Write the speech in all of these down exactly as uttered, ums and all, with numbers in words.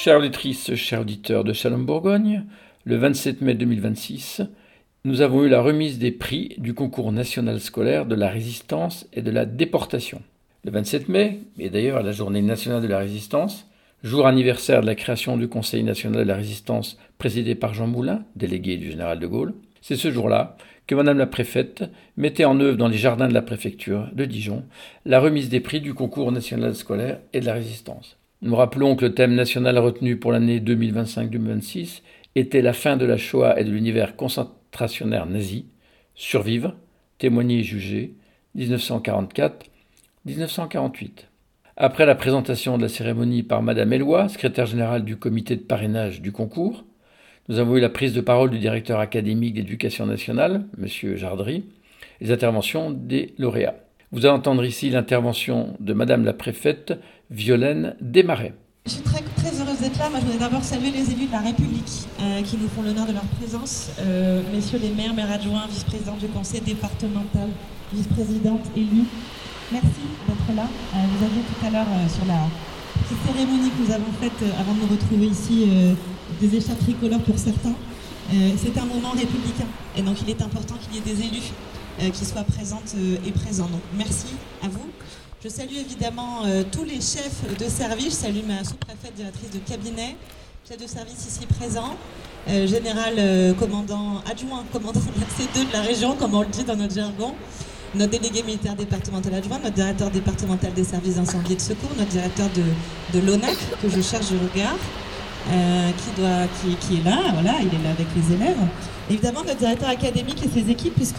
Chères auditrices, chers auditeurs de Shalom Bourgogne, le vingt-sept mai deux mille vingt-six, nous avons eu la remise des prix du concours national scolaire de la résistance et de la déportation. Le vingt-sept mai, et d'ailleurs la journée nationale de la résistance, jour anniversaire de la création du Conseil national de la résistance présidé par Jean Moulin, délégué du général de Gaulle, c'est ce jour-là que Madame la préfète mettait en œuvre dans les jardins de la préfecture de Dijon la remise des prix du concours national scolaire et de la résistance. Nous rappelons que le thème national retenu pour l'année deux mille vingt-cinq deux mille vingt-six était la fin de la Shoah et de l'univers concentrationnaire nazi, survivre, témoigner et juger, dix-neuf cent quarante-quatre à dix-neuf cent quarante-huit. Après la présentation de la cérémonie par Madame Eloi, secrétaire générale du comité de parrainage du concours, nous avons eu la prise de parole du directeur académique d'éducation nationale, Monsieur Jardry, et les interventions des lauréats. Vous allez entendre ici l'intervention de Madame la préfète Violaine Desmarais. Je suis très, très heureuse d'être là. Moi, je voudrais d'abord saluer les élus de la République euh, qui nous font l'honneur de leur présence. Euh, messieurs les maires, maires adjoints, vice-présidents du conseil départemental, vice-présidente élue. Merci d'être là. Euh, vous aviez tout à l'heure euh, sur la petite cérémonie que nous avons faite euh, avant de nous retrouver ici, euh, des écharpes tricolores pour certains. Euh, c'est un moment républicain et donc il est important qu'il y ait des élus euh, qui soient présentes euh, et présents. Donc merci à vous. Je salue évidemment euh, tous les chefs de service. Je salue ma sous-préfète directrice de cabinet, chef de service ici présent, euh, général euh, commandant adjoint, commandant de la C deux de la région, comme on le dit dans notre jargon, notre délégué militaire départemental adjoint, notre directeur départemental des services d'incendie et de secours, notre directeur de, de l'O N A C, que je charge du regard, euh, qui, doit, qui, qui est là, voilà, il est là avec les élèves. Évidemment, notre directeur académique et ses équipes, puisque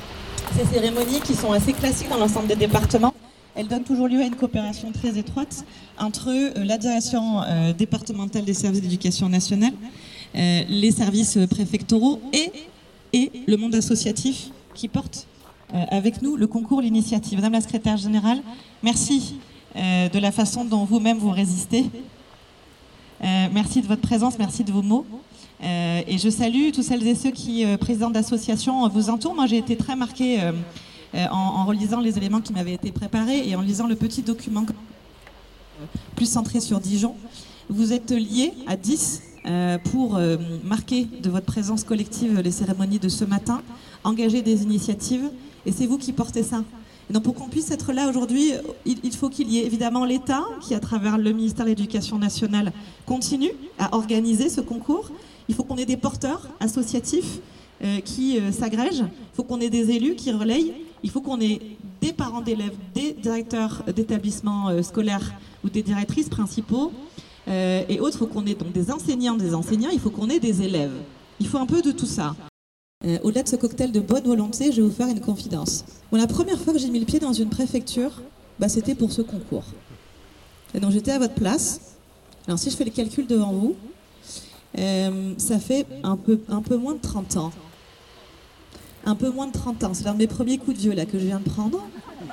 ces cérémonies qui sont assez classiques dans l'ensemble des départements, elles donnent toujours lieu à une coopération très étroite entre euh, la direction euh, départementale des services d'éducation nationale, euh, les services préfectoraux et, et le monde associatif qui porte euh, avec nous le concours, l'initiative. Madame la secrétaire générale, merci euh, de la façon dont vous-même vous résistez. Euh, merci de votre présence, merci de vos mots. Euh, et je salue tous celles et ceux qui, euh, présidents d'associations, vous entourent. Moi, j'ai été très marquée euh, euh, en, en relisant les éléments qui m'avaient été préparés et en lisant le petit document euh, plus centré sur Dijon. Vous êtes liés à dix euh, pour euh, marquer de votre présence collective les cérémonies de ce matin, engager des initiatives, et c'est vous qui portez ça. Et donc pour qu'on puisse être là aujourd'hui, il, il faut qu'il y ait évidemment l'État qui, à travers le ministère de l'Éducation nationale, continue à organiser ce concours. Il faut qu'on ait des porteurs associatifs euh, qui euh, s'agrègent. Il faut qu'on ait des élus qui relayent. Il faut qu'on ait des parents d'élèves, des directeurs d'établissements euh, scolaires ou des directrices principaux euh, et autres. Il faut qu'on ait donc des enseignants, des enseignants. Il faut qu'on ait des élèves. Il faut un peu de tout ça. Euh, au-delà de ce cocktail de bonne volonté, je vais vous faire une confidence. Bon, la première fois que j'ai mis le pied dans une préfecture, bah, c'était pour ce concours. Et donc j'étais à votre place. Alors si je fais le calcul devant vous, euh, ça fait un peu, un peu moins de trente ans. Un peu moins de trente ans. C'est l'un de mes premiers coups de vieux là, que je viens de prendre.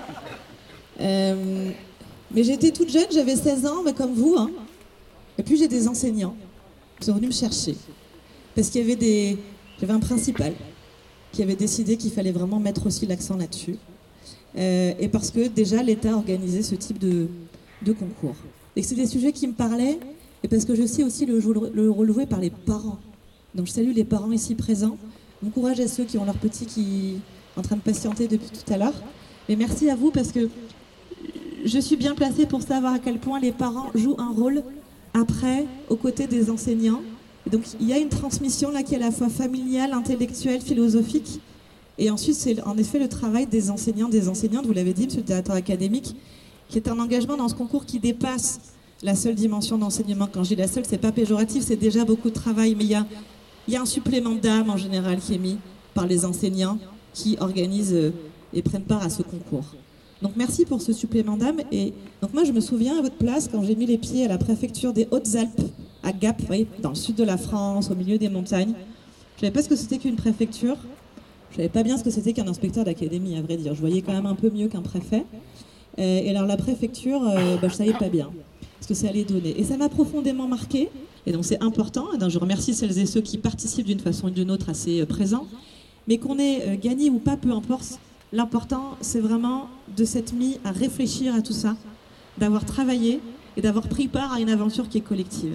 Euh, mais j'étais toute jeune, j'avais seize ans, bah, comme vous. Hein. Et puis j'ai des enseignants qui sont venus me chercher. Parce qu'il y avait des... J'avais un principal qui avait décidé qu'il fallait vraiment mettre aussi l'accent là-dessus. Euh, et parce que déjà l'État organisait ce type de, de concours. Et que c'est des sujets qui me parlaient, et parce que je sais aussi le, le rôle joué par les parents. Donc je salue les parents ici présents. Bon courage à ceux qui ont leurs petits qui sont en train de patienter depuis tout à l'heure. Mais merci à vous parce que je suis bien placée pour savoir à quel point les parents jouent un rôle après, aux côtés des enseignants. Et donc il y a une transmission là qui est à la fois familiale, intellectuelle, philosophique. Et ensuite c'est en effet le travail des enseignants, des enseignantes, vous l'avez dit, monsieur le directeur académique, qui est un engagement dans ce concours qui dépasse la seule dimension d'enseignement. Quand je dis la seule, c'est pas péjoratif, c'est déjà beaucoup de travail, mais il y a, il y a un supplément d'âme en général qui est mis par les enseignants qui organisent et prennent part à ce concours. Donc merci pour ce supplément d'âme. Et donc moi je me souviens à votre place quand j'ai mis les pieds à la préfecture des Hautes-Alpes, à Gap, vous voyez, dans le sud de la France, au milieu des montagnes. Je ne savais pas ce que c'était qu'une préfecture. Je ne savais pas bien ce que c'était qu'un inspecteur d'académie, à vrai dire. Je voyais quand même un peu mieux qu'un préfet. Euh, et alors la préfecture, euh, bah, je ne savais pas bien ce que ça allait donner. Et ça m'a profondément marqué. Et donc c'est important. Et donc, je remercie celles et ceux qui participent d'une façon ou d'une autre à ces euh, présents. Mais qu'on ait euh, gagné ou pas, peu importe. L'important, c'est vraiment de s'être mis à réfléchir à tout ça, d'avoir travaillé et d'avoir pris part à une aventure qui est collective.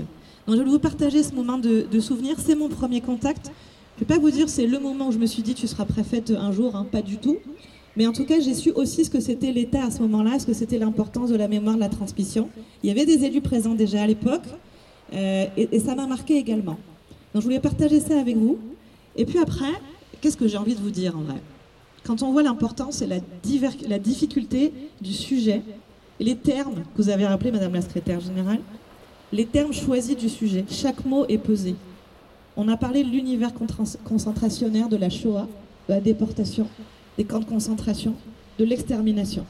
Donc je vais vous partager ce moment de, de souvenir. C'est mon premier contact. Je ne vais pas vous dire c'est le moment où je me suis dit tu seras préfète un jour, hein, pas du tout. Mais en tout cas, j'ai su aussi ce que c'était l'État à ce moment-là, ce que c'était l'importance de la mémoire, de la transmission. Il y avait des élus présents déjà à l'époque, euh, et, et ça m'a marqué également. Donc je voulais partager ça avec vous. Et puis après, qu'est-ce que j'ai envie de vous dire en vrai ? Quand on voit l'importance et la, diver- la difficulté du sujet, et les termes que vous avez rappelés, Madame la Secrétaire Générale, les termes choisis du sujet, chaque mot est pesé. On a parlé de l'univers concentrationnaire de la Shoah, de la déportation, des camps de concentration, de l'extermination.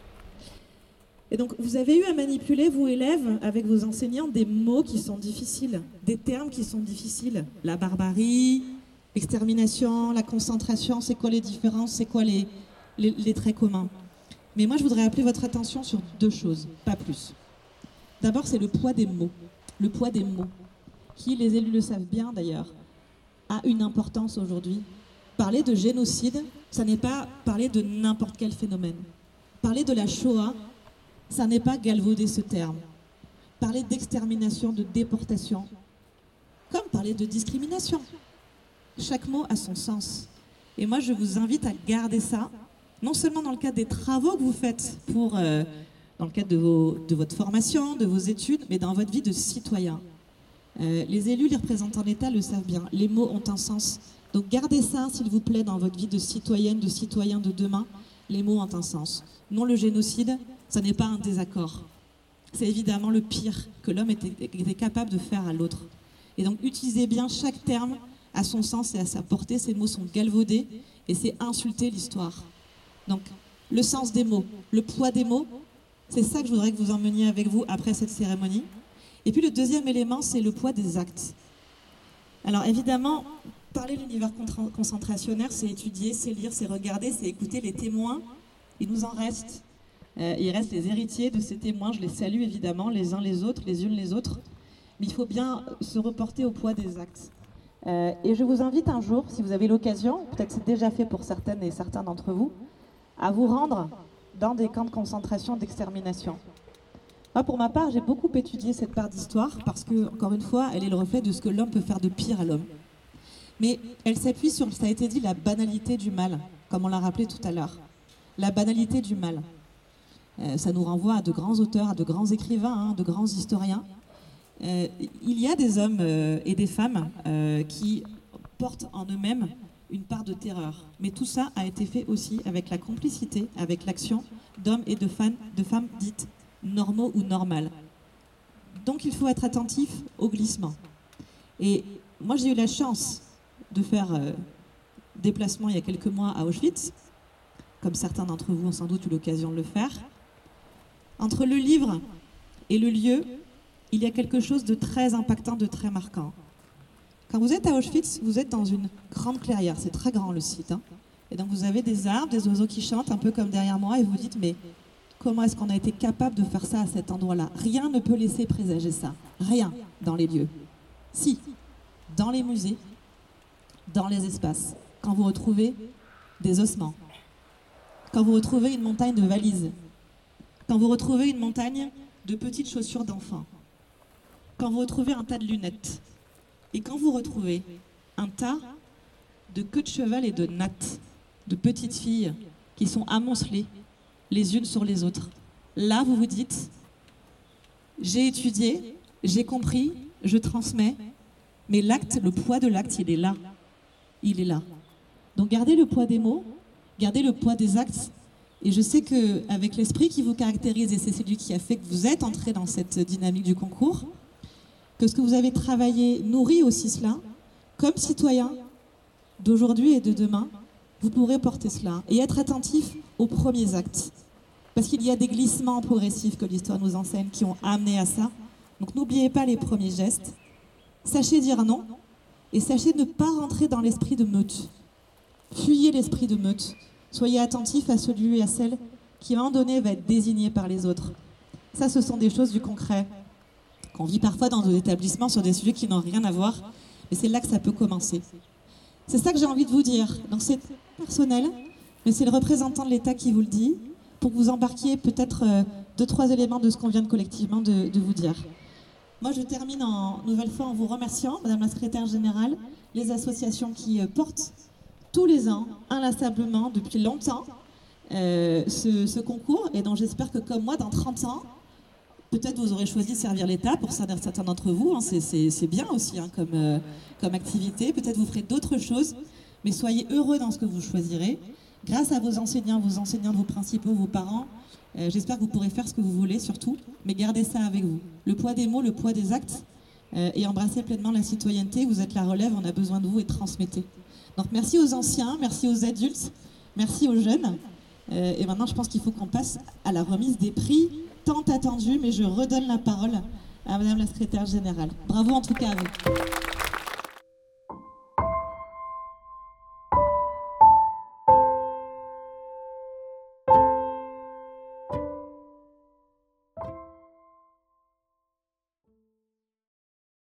Et donc, vous avez eu à manipuler, vous élèves, avec vos enseignants, des mots qui sont difficiles, des termes qui sont difficiles. La barbarie, l'extermination, la concentration, c'est quoi les différences, c'est quoi les, les, les traits communs. Mais moi, je voudrais appeler votre attention sur deux choses, pas plus. D'abord, c'est le poids des mots. Le poids des mots, qui, les élus le savent bien d'ailleurs, a une importance aujourd'hui. Parler de génocide, ça n'est pas parler de n'importe quel phénomène. Parler de la Shoah, ça n'est pas galvauder ce terme. Parler d'extermination, de déportation, comme parler de discrimination. Chaque mot a son sens. Et moi, je vous invite à garder ça, non seulement dans le cadre des travaux que vous faites pour, euh, dans le cadre de, vos, de votre formation, de vos études, mais dans votre vie de citoyen. Euh, les élus, les représentants de l'État le savent bien. Les mots ont un sens. Donc gardez ça, s'il vous plaît, dans votre vie de citoyenne, de citoyen de demain. Les mots ont un sens. Non, le génocide, ça n'est pas un désaccord. C'est évidemment le pire que l'homme était, était capable de faire à l'autre. Et donc utilisez bien chaque terme à son sens et à sa portée. Ces mots sont galvaudés et c'est insulter l'histoire. Donc le sens des mots, le poids des mots, c'est ça que je voudrais que vous emmeniez avec vous après cette cérémonie. Et puis le deuxième élément, c'est le poids des actes. Alors évidemment, parler de l'univers concentrationnaire, c'est étudier, c'est lire, c'est regarder, c'est écouter les témoins. Il nous en reste. Euh, il reste les héritiers de ces témoins. Je les salue évidemment, les uns les autres, les unes les autres. Mais il faut bien se reporter au poids des actes. Euh, et je vous invite un jour, si vous avez l'occasion, peut-être c'est déjà fait pour certaines et certains d'entre vous, à vous rendre dans des camps de concentration, d'extermination. Moi, pour ma part, j'ai beaucoup étudié cette part d'histoire parce que, encore une fois, elle est le reflet de ce que l'homme peut faire de pire à l'homme. Mais elle s'appuie sur, ça a été dit, la banalité du mal, comme on l'a rappelé tout à l'heure. La banalité du mal. Euh, ça nous renvoie à de grands auteurs, à de grands écrivains, hein, de grands historiens. Euh, il y a des hommes euh, et des femmes euh, qui portent en eux-mêmes une part de terreur. Mais tout ça a été fait aussi avec la complicité, avec l'action d'hommes et de femmes, de femmes dites normaux ou normales. Donc il faut être attentif au glissement. Et moi j'ai eu la chance de faire euh, déplacement il y a quelques mois à Auschwitz, comme certains d'entre vous ont sans doute eu l'occasion de le faire. Entre le livre et le lieu, il y a quelque chose de très impactant, de très marquant. Quand vous êtes à Auschwitz, vous êtes dans une grande clairière, c'est très grand le site, hein. Et donc vous avez des arbres, des oiseaux qui chantent, un peu comme derrière moi, et vous dites, mais comment est-ce qu'on a été capable de faire ça à cet endroit-là? Rien ne peut laisser présager ça, rien dans les lieux. Si, dans les musées, dans les espaces, quand vous retrouvez des ossements, quand vous retrouvez une montagne de valises, quand vous retrouvez une montagne de petites chaussures d'enfants, quand vous retrouvez un tas de lunettes, et quand vous retrouvez un tas de queues de cheval et de nattes, de petites filles qui sont amoncelées les unes sur les autres, là vous vous dites, j'ai étudié, j'ai compris, je transmets, mais l'acte, le poids de l'acte, il est là. Il est là. Donc gardez le poids des mots, gardez le poids des actes, et je sais qu'avec l'esprit qui vous caractérise, et c'est celui qui a fait que vous êtes entré dans cette dynamique du concours, que ce que vous avez travaillé nourrit aussi cela, comme citoyen d'aujourd'hui et de demain, vous pourrez porter cela et être attentif aux premiers actes. Parce qu'il y a des glissements progressifs que l'histoire nous enseigne qui ont amené à ça. Donc n'oubliez pas les premiers gestes. Sachez dire non et sachez ne pas rentrer dans l'esprit de meute. Fuyez l'esprit de meute. Soyez attentifs à celui et à celle qui, à un moment donné, va être désigné par les autres. Ça, ce sont des choses du concret qu'on vit parfois dans nos établissements sur des sujets qui n'ont rien à voir. Mais c'est là que ça peut commencer. C'est ça que j'ai envie de vous dire. Donc c'est personnel, mais c'est le représentant de l'État qui vous le dit, pour que vous embarquiez peut-être euh, deux, trois éléments de ce qu'on vient de collectivement de, de vous dire. Moi, je termine en nouvelle fois en vous remerciant, Madame la Secrétaire Générale, les associations qui euh, portent tous les ans, inlassablement, depuis longtemps, euh, ce, ce concours, et dont j'espère que, comme moi, dans trente ans, peut-être vous aurez choisi de servir l'État, pour certains d'entre vous, hein, c'est bien aussi hein, comme, euh, comme activité, peut-être vous ferez d'autres choses, mais soyez heureux dans ce que vous choisirez. Grâce à vos enseignants, vos enseignants, vos principaux, vos parents, euh, j'espère que vous pourrez faire ce que vous voulez surtout, mais gardez ça avec vous. Le poids des mots, le poids des actes, euh, et embrassez pleinement la citoyenneté. Vous êtes la relève, on a besoin de vous et transmettez. Donc merci aux anciens, merci aux adultes, merci aux jeunes. Euh, et maintenant, je pense qu'il faut qu'on passe à la remise des prix tant attendus, mais je redonne la parole à Madame la Secrétaire Générale. Bravo en tout cas à vous.